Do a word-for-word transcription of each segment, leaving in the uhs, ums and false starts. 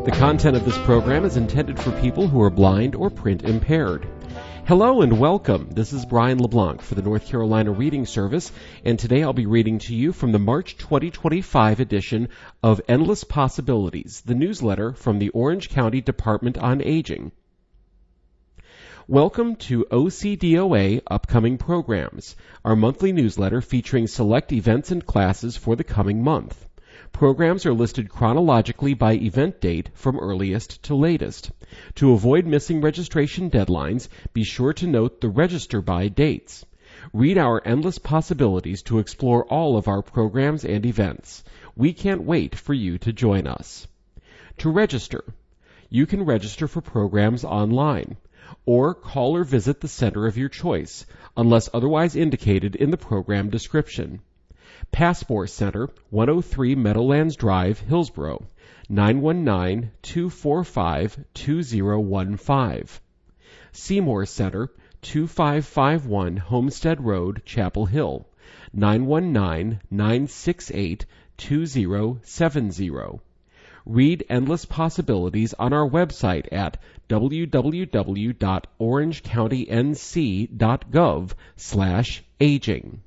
The content of this program is intended for people who are blind or print impaired. Hello and welcome. This is Brian LeBlanc for the North Carolina Reading Service, and today I'll be reading to you from the March twenty twenty-five edition of Endless Possibilities, the newsletter from the Orange County Department on Aging. Welcome to O C D O A Upcoming Programs, our monthly newsletter featuring select events and classes for the coming month. Programs are listed chronologically by event date from earliest to latest. To avoid missing registration deadlines, be sure to note the register by dates. Read our endless possibilities to explore all of our programs and events. We can't wait for you to join us. To register, you can register for programs online, or call or visit the center of your choice, unless otherwise indicated in the program description. Passport Center, one oh three Meadowlands Drive, Hillsborough, nine one nine, two four five, two oh one five. Seymour Center, two five five one Homestead Road, Chapel Hill, nine one nine, nine six eight, two oh seven oh. Read Endless Possibilities on our website at w w w dot orange county n c dot gov slash aging.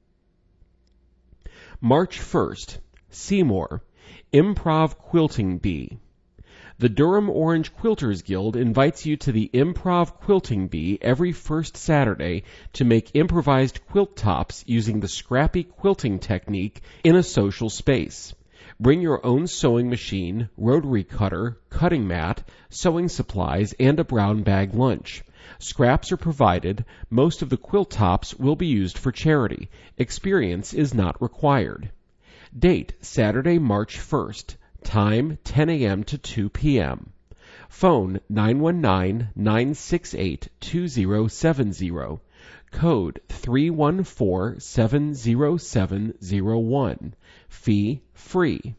March first, Seymour, Improv Quilting Bee. The Durham Orange Quilters Guild invites you to the Improv Quilting Bee every first Saturday to make improvised quilt tops using the scrappy quilting technique in a social space. Bring your own sewing machine, rotary cutter, cutting mat, sewing supplies, and a brown bag lunch. Scraps are provided. Most of the quilt tops will be used for charity. Experience is not required. Date, Saturday, March first. Time, ten a.m. to two p.m. Phone, nine one nine, nine six eight, two oh seven oh. Code, three one four, seven oh seven oh one. Fee, free.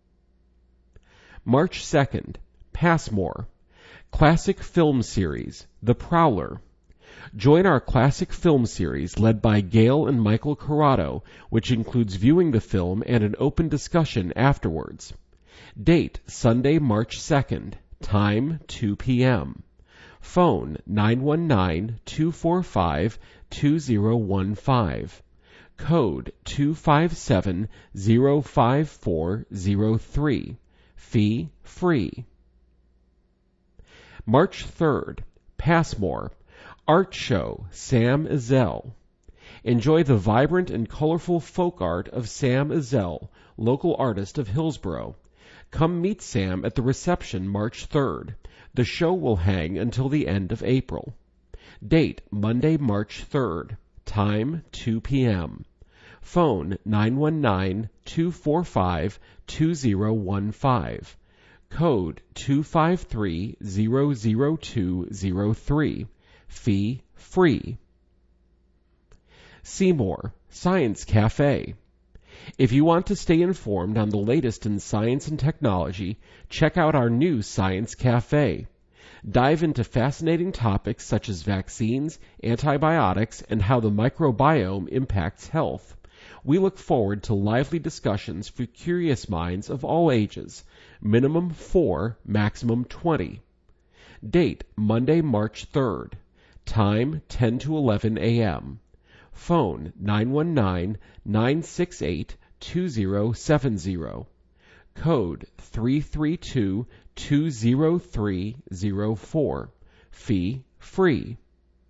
March second, Passmore. Classic Film Series, The Prowler. Join our classic film series led by Gail and Michael Corrado, which includes viewing the film and an open discussion afterwards. Date, Sunday, March second. Time, two p.m. Phone, nine one nine, two four five, two oh one five. Code, two five seven, oh five four oh three. Fee, free. March third, Passmore, Art Show, Sam Ezell. Enjoy the vibrant and colorful folk art of Sam Ezell, local artist of Hillsborough. Come meet Sam at the reception March third. The show will hang until the end of April. Date, Monday, March third. Time, two p.m. Phone, nine one nine, two four five, two oh one five. Code, two five three, zero zero two zero three. Fee, free. Seymour, Science Cafe. If you want to stay informed on the latest in science and technology, check out our new Science Cafe. Dive into fascinating topics such as vaccines, antibiotics, and how the microbiome impacts health. We look forward to lively discussions for curious minds of all ages. Minimum four, maximum twenty. Date, Monday, March third. Time, ten to eleven a.m. Phone, nine one nine, nine six eight, two oh seven oh. Code, three three two, two oh three oh four. Fee, free.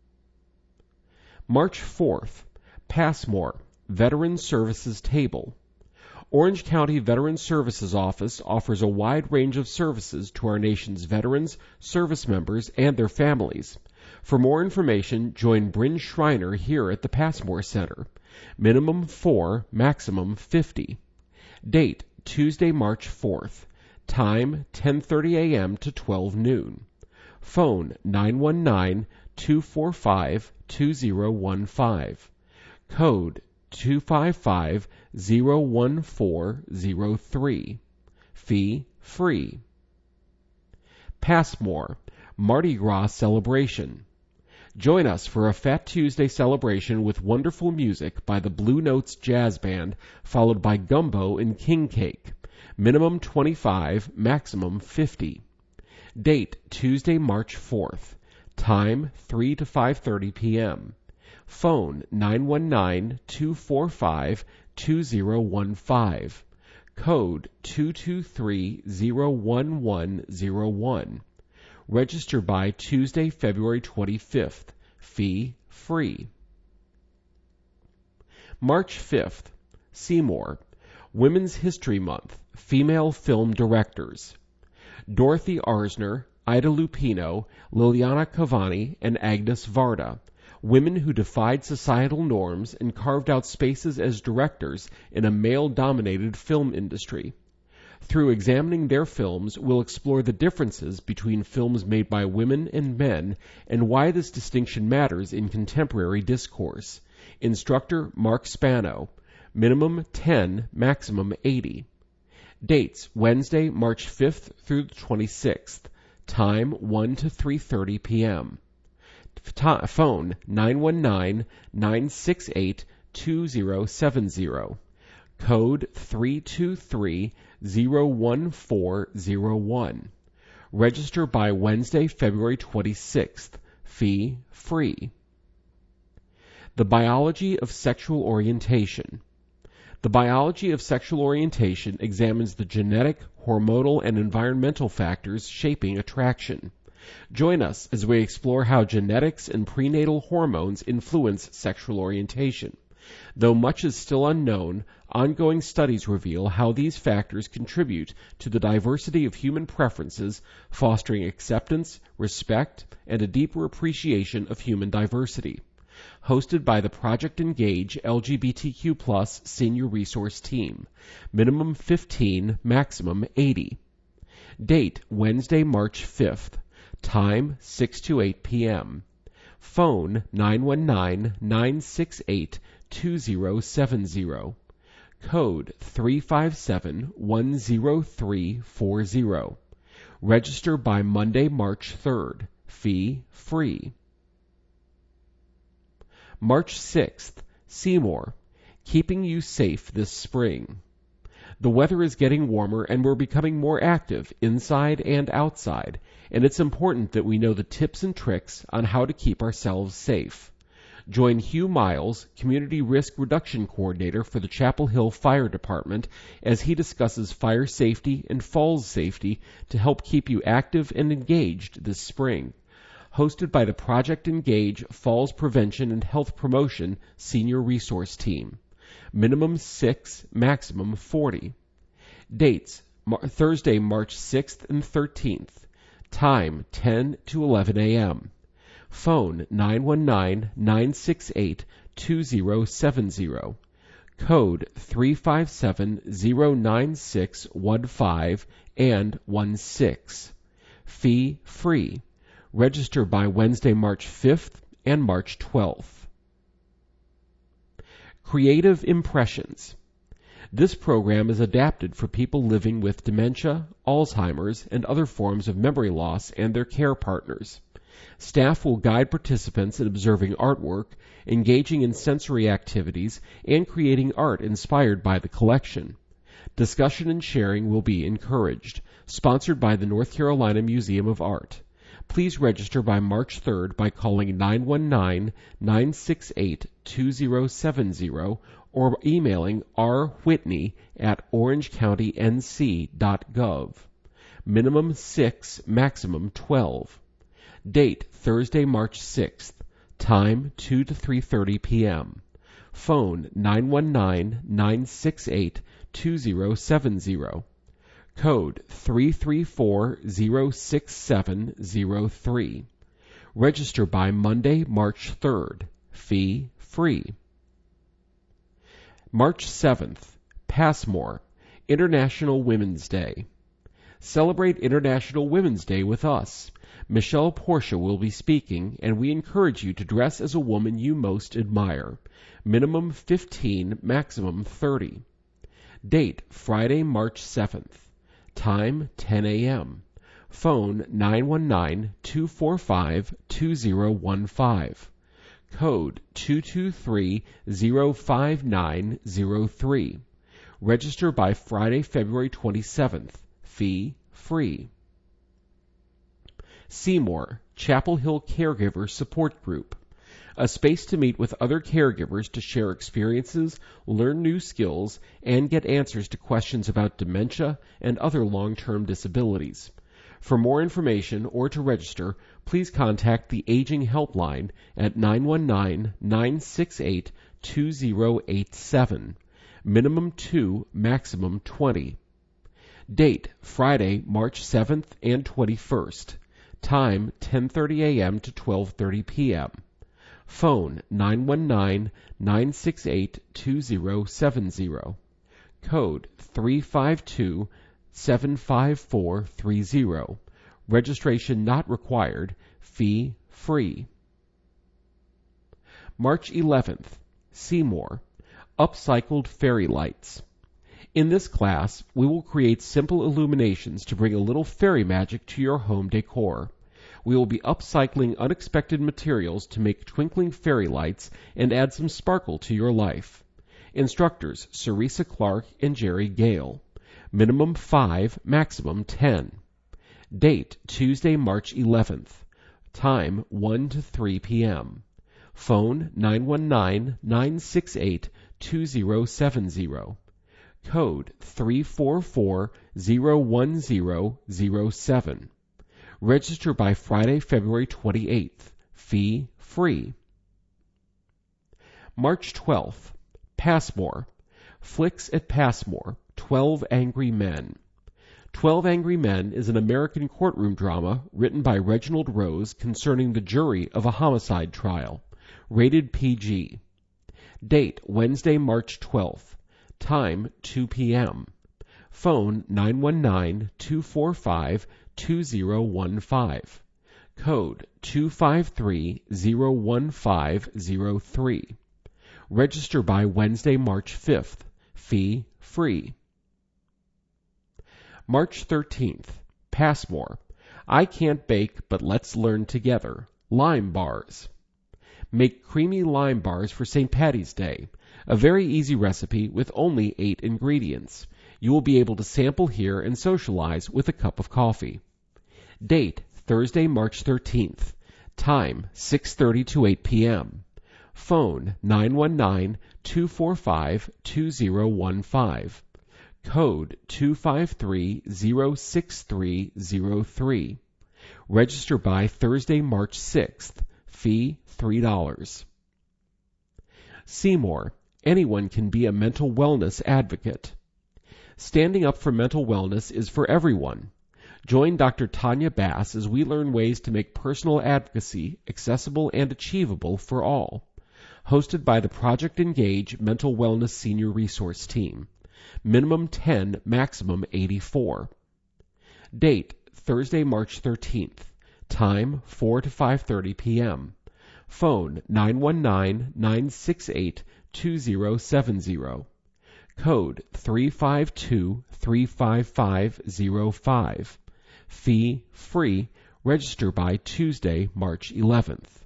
March fourth, Passmore, Veteran Services Table. Orange County Veteran Services Office offers a wide range of services to our nation's veterans, service members, and their families. For more information, join Bryn Schreiner here at the Passmore Center. Minimum four, maximum fifty. Date, Tuesday, March fourth. Time, ten thirty a.m. to twelve noon. Phone, nine one nine, two four five, two oh one five. Code, two five five, zero one four zero three. Fee, free. Passmore, Mardi Gras Celebration. Join us for a Fat Tuesday celebration with wonderful music by the Blue Notes Jazz Band, followed by gumbo and king cake. Minimum twenty-five, maximum fifty. Date, Tuesday, March fourth. Time, three to five thirty p.m. Phone, nine one nine, two four five, two zero one five. Code, two two three, zero one one zero one. Register by Tuesday, February twenty-fifth. Fee free. March fifth. Seymour. Women's History Month. Female Film Directors. Dorothy Arzner, Ida Lupino, Liliana Cavani, and Agnes Varda. Women who defied societal norms and carved out spaces as directors in a male-dominated film industry. Through examining their films, we'll explore the differences between films made by women and men and why this distinction matters in contemporary discourse. Instructor Mark Spano. Minimum ten, maximum eighty. Dates, Wednesday, March fifth through the twenty-sixth. Time, one to three thirty p.m. T- phone, nine one nine, nine six eight, two zero seven zero. Code, three two three, zero one four zero one. Register by Wednesday, February twenty-sixth. Fee free. The Biology of Sexual Orientation. The biology of sexual orientation examines the genetic, hormonal, and environmental factors shaping attraction. Join us as we explore how genetics and prenatal hormones influence sexual orientation. Though much is still unknown, ongoing studies reveal how these factors contribute to the diversity of human preferences, fostering acceptance, respect, and a deeper appreciation of human diversity. Hosted by the Project Engage L G B T Q plus Senior Resource Team. Minimum fifteen, maximum eighty. Date, Wednesday, March fifth. Time, six to eight p.m. Phone, nine one nine, nine six eight, two zero seven zero. Code, three five seven, one zero three four zero. Register by Monday, March third. Fee free. March sixth. Seymour. Keeping you safe this spring. The weather is getting warmer and we're becoming more active inside and outside, and it's important that we know the tips and tricks on how to keep ourselves safe. Join Hugh Miles, Community Risk Reduction Coordinator for the Chapel Hill Fire Department, as he discusses fire safety and falls safety to help keep you active and engaged this spring. Hosted by the Project Engage Falls Prevention and Health Promotion Senior Resource Team. Minimum six, maximum forty. Dates, Mar- Thursday, March sixth and thirteenth. Time, ten to eleven a.m. Phone, nine one nine, nine six eight, two zero seven zero. Code, three five seven, zero nine six one five and one six. Fee free. Register by Wednesday, March fifth and March twelfth. Creative Impressions. This program is adapted for people living with dementia, Alzheimer's, and other forms of memory loss and their care partners. Staff will guide participants in observing artwork, engaging in sensory activities, and creating art inspired by the collection. Discussion and sharing will be encouraged. Sponsored by the North Carolina Museum of Art. Please register by March third by calling nine one nine, nine six eight, two zero seven zero or emailing r whitney at orange county n c dot gov. Minimum six, maximum twelve. Date, Thursday, March sixth. Time, two to three thirty p.m. Phone, nine one nine, nine six eight, two zero seven zero. Code, three three four, zero six seven zero three. Register by Monday, March third. Fee free. March seventh. Passmore, International Women's Day. Celebrate International Women's Day with us. Michelle Portia will be speaking, and we encourage you to dress as a woman you most admire. Minimum fifteen, maximum thirty. Date, Friday, March seventh. Time, ten a.m. Phone, nine one nine, two four five, two zero one five. Code, two two three, zero five nine zero three. Register by Friday, February twenty-seventh. Fee free. Seymour, Chapel Hill Caregiver Support Group. A space to meet with other caregivers to share experiences, learn new skills, and get answers to questions about dementia and other long-term disabilities. For more information or to register, please contact the Aging Helpline at nine one nine, nine six eight, two zero eight seven. Minimum two, maximum twenty. Date, Friday, March seventh and twenty-first. Time, ten thirty a.m. to twelve thirty p.m. Phone, nine one nine, nine six eight, two zero seven zero. Code, three five two, seven five four three zero. Registration not required. Fee free. March eleventh. Seymour. Upcycled fairy lights. In this class, we will create simple illuminations to bring a little fairy magic to your home decor. We will be upcycling unexpected materials to make twinkling fairy lights and add some sparkle to your life. Instructors, Cerisa Clark and Jerry Gale. Minimum five, maximum ten. Date, Tuesday, March eleventh. Time, one to three p.m. Phone, nine one nine, nine six eight, two zero seven zero. Code, three four four, zero one zero zero seven. Register by Friday, February twenty-eighth. Fee free. March twelfth. Passmore. Flicks at Passmore. Twelve Angry Men. Twelve Angry Men is an American courtroom drama written by Reginald Rose concerning the jury of a homicide trial. Rated P G. Date, Wednesday, March twelfth. Time, two p.m. Phone, nine one nine, two four five, two zero one five. Code, two five three, zero one five zero three. Register by Wednesday, March fifth. Fee free. March thirteenth. Passmore. I Can't Bake, But Let's Learn Together. Lime Bars. Make creamy lime bars for Saint Patty's Day. A very easy recipe with only eight ingredients. You will be able to sample here and socialize with a cup of coffee. Date, Thursday, March thirteenth. Time, six thirty to eight p.m. Phone, nine one nine, two four five, two zero one five. Code, two five three, zero six three zero three. Register by Thursday, March sixth. Fee, three dollars. Seymour. Anyone can be a mental wellness advocate. Standing up for mental wellness is for everyone. Join Doctor Tanya Bass as we learn ways to make personal advocacy accessible and achievable for all. Hosted by the Project Engage Mental Wellness Senior Resource Team. Minimum ten, maximum eighty-four. Date, Thursday, March thirteenth. Time, four to five thirty p.m. Phone, nine one nine, nine six eight, two zero seven zero. Code, three five two, three five five zero five. Fee free. Register by Tuesday, March eleventh.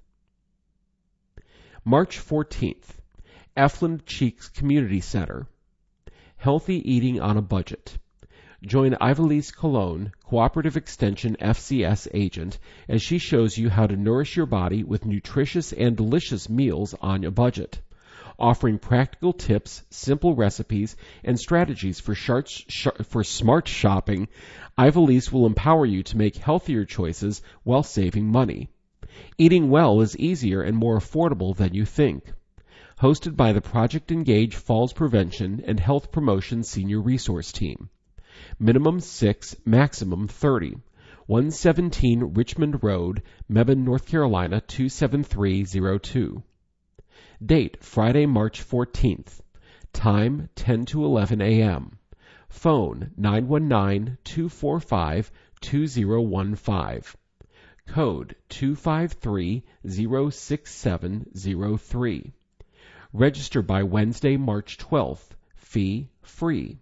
March fourteenth. Efland Cheeks Community Center. Healthy Eating on a Budget. Join Ivelisse Colon, Cooperative Extension F C S agent, as she shows you how to nourish your body with nutritious and delicious meals on a budget. Offering practical tips, simple recipes, and strategies for, shart, sh- for smart shopping, Ivelisse will empower you to make healthier choices while saving money. Eating well is easier and more affordable than you think. Hosted by the Project Engage Falls Prevention and Health Promotion Senior Resource Team. Minimum six, maximum thirty. one seventeen Richmond Road, Mebane, North Carolina two seven three zero two. Date, Friday, March fourteenth. Time, ten to eleven a.m. Phone, nine one nine, two four five, two zero one five. Code, two five three, zero six seven zero three. Register by Wednesday, March twelfth. Fee free.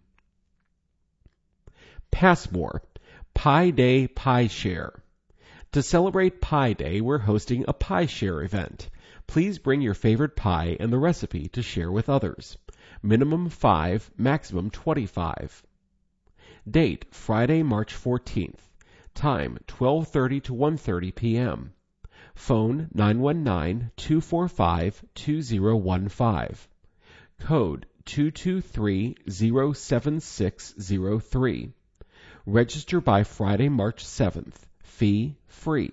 Passmore. Pi Day Pie Share. To celebrate Pi Day, we're hosting a pie share event. Please bring your favorite pie and the recipe to share with others. Minimum five, maximum twenty-five. Date, Friday, March fourteenth. Time, twelve thirty to one thirty p.m. Phone, nine one nine, two four five, two zero one five. Code, two two three, zero seven six zero three. Register by Friday, March seventh. Fee free.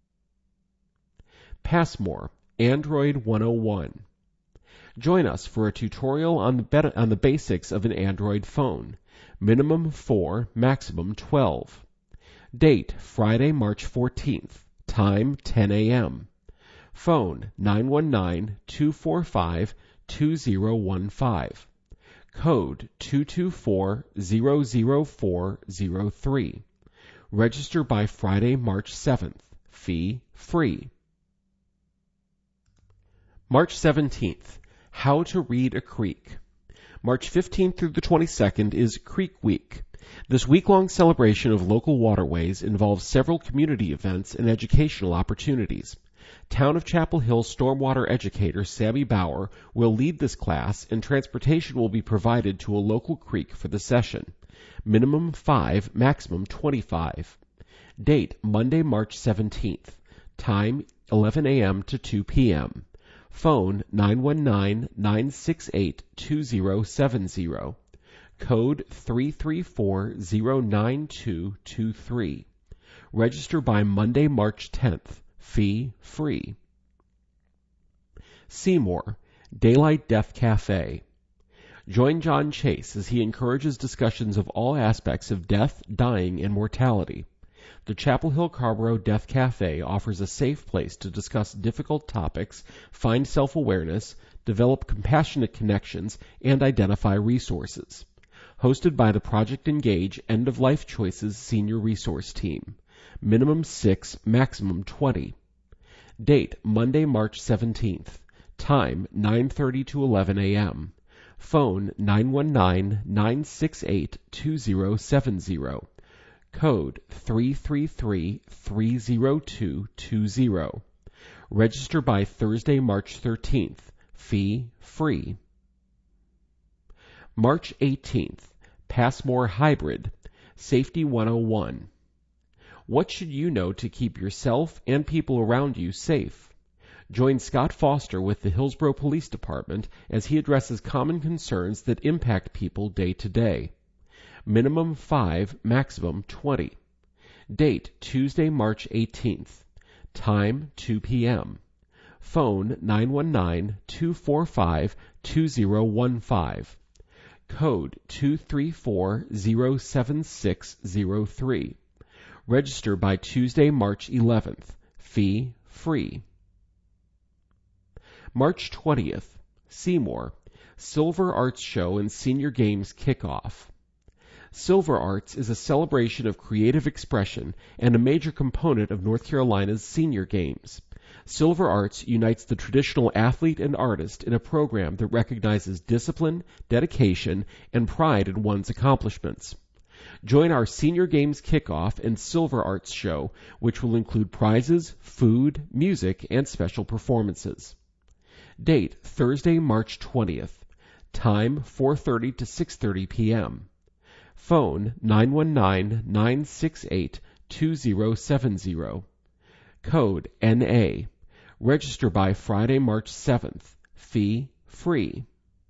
Passmore, Android one oh one. Join us for a tutorial on the, be- on the basics of an Android phone. Minimum four, maximum twelve. Date, Friday, March fourteenth. Time, ten a.m. Phone, nine one nine, two four five, two zero one five. Code, two two four, zero zero four zero three. Register by Friday, March seventh. Fee free. March seventeenth. How to read a creek. March fifteenth through the twenty-second is Creek Week. This week-long celebration of local waterways involves several community events and educational opportunities. Town of Chapel Hill stormwater educator Sammy Bauer will lead this class, and transportation will be provided to a local creek for the session. Minimum five, maximum twenty-five. Date, Monday, March seventeenth. Time, eleven a.m. to two p.m. Phone, nine one nine, nine six eight, two zero seven zero. Code, three three four, zero nine two two three. Register by Monday, March tenth. Fee free. Seymour, Daylight Deaf Cafe. Join John Chase as he encourages discussions of all aspects of death, dying, and mortality. The Chapel Hill Carrboro Deaf Cafe offers a safe place to discuss difficult topics, find self-awareness, develop compassionate connections, and identify resources. Hosted by the Project Engage End of Life Choices Senior Resource Team. Minimum six, maximum twenty. Date, Monday, March seventeenth. Time, nine thirty to eleven a.m. Phone, nine one nine, nine six eight, two zero seven zero. Code, three three three, three zero two two zero. Register by Thursday, March thirteenth. Fee free. March eighteenth. Passmore Hybrid. Safety one oh one. What should you know to keep yourself and people around you safe? Join Scott Foster with the Hillsborough Police Department as he addresses common concerns that impact people day to day. Minimum five, maximum twenty. Date, Tuesday, March eighteenth. Time, two p.m. Phone, nine one nine, two four five, two zero one five. Code, two three four, zero seven six zero three. Register by Tuesday, March eleventh. Fee free. March twentieth. Seymour. Silver Arts Show and Senior Games Kickoff. Silver Arts is a celebration of creative expression and a major component of North Carolina's Senior Games. Silver Arts unites the traditional athlete and artist in a program that recognizes discipline, dedication, and pride in one's accomplishments. Join our Senior Games Kickoff and Silver Arts Show, which will include prizes, food, music, and special performances. Date, Thursday, March twentieth. Time, four thirty to six thirty p.m. Phone, nine one nine, nine six eight, two zero seven zero. Code, N A. Register by Friday, March seventh. Fee free.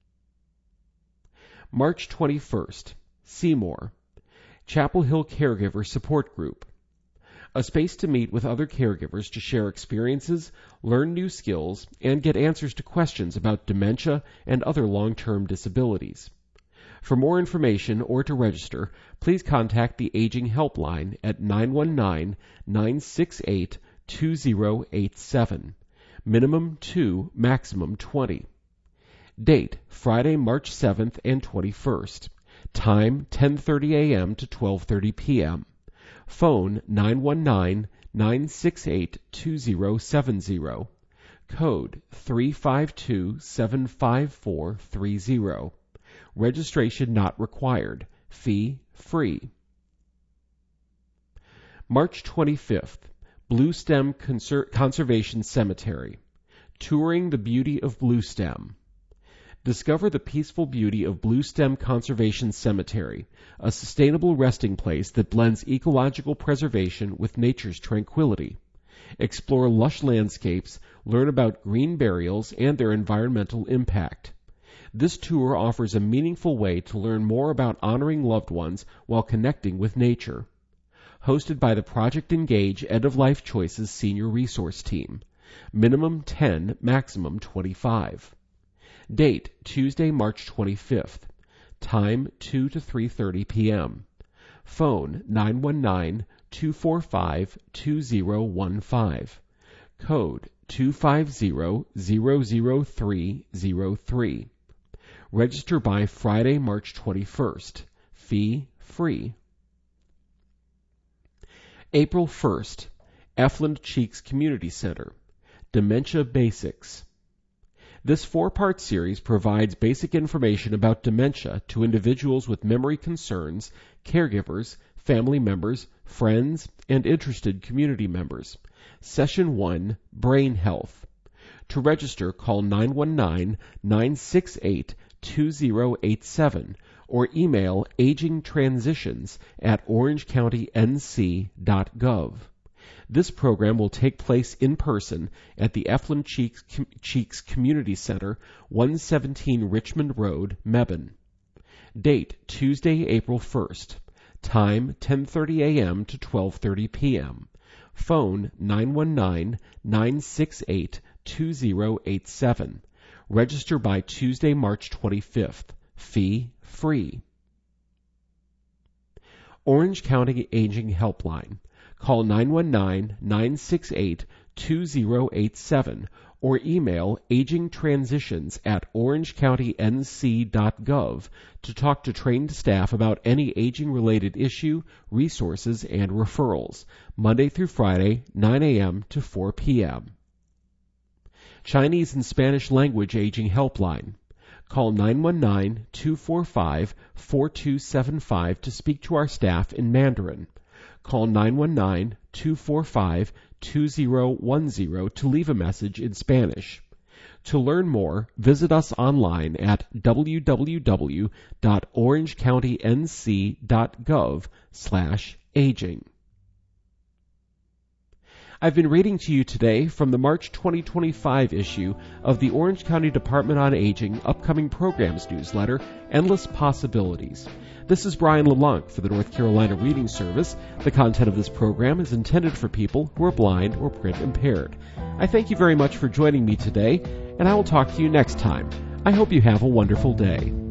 March twenty-first. Seymour. Chapel Hill Caregiver Support Group. A space to meet with other caregivers to share experiences, learn new skills, and get answers to questions about dementia and other long-term disabilities. For more information or to register, please contact the Aging Helpline at nine one nine, nine six eight, two zero eight seven. Minimum two, maximum twenty. Date, Friday, March seventh and twenty-first. Time, ten thirty a.m. to twelve thirty p.m. Phone, nine one nine, nine six eight, two zero seven zero. Code, three five two, seven five four three zero. Registration not required. Fee free. March twenty-fifth. Blue Stem Conser- Conservation Cemetery. Touring the Beauty of Blue Stem. Discover the peaceful beauty of Bluestem Conservation Cemetery, a sustainable resting place that blends ecological preservation with nature's tranquility. Explore lush landscapes, learn about green burials and their environmental impact. This tour offers a meaningful way to learn more about honoring loved ones while connecting with nature. Hosted by the Project Engage End of Life Choices Senior Resource Team. Minimum ten, maximum twenty-five. Date, Tuesday, March twenty-fifth. Time, two to three thirty p.m. Phone, nine one nine, two four five, two zero one five. Code, two five zero, zero zero three zero three. Register by Friday, March twenty-first. Fee free. April first, Efland Cheeks Community Center. Dementia Basics. This four-part series provides basic information about dementia to individuals with memory concerns, caregivers, family members, friends, and interested community members. Session one, Brain Health. To register, call nine one nine, nine six eight, two zero eight seven or email agingtransitions at orange county n c dot gov. This program will take place in person at the Efland Cheeks, Cheeks Community Center, one seventeen Richmond Road, Mebane. Date, Tuesday, April first. Time, ten thirty a.m. to twelve thirty p.m. Phone, nine one nine, nine six eight, two zero eight seven. Register by Tuesday, March twenty-fifth. Fee free. Orange County Aging Helpline. Call nine one nine, nine six eight, two zero eight seven or email agingtransitions at orange county n c dot gov to talk to trained staff about any aging-related issue, resources, and referrals. Monday through Friday, nine a.m. to four p.m. Chinese and Spanish Language Aging Helpline. Call nine one nine, two four five, four two seven five to speak to our staff in Mandarin. Call nine one nine, two four five, two zero one zero to leave a message in Spanish. To learn more, visit us online at w w w dot orange county n c dot gov slash aging. I've been reading to you today from the March twenty twenty-five issue of the Orange County Department on Aging Upcoming Programs newsletter, Endless Possibilities. This is Brian LeBlanc for the North Carolina Reading Service. The content of this program is intended for people who are blind or print impaired. I thank you very much for joining me today, and I will talk to you next time. I hope you have a wonderful day.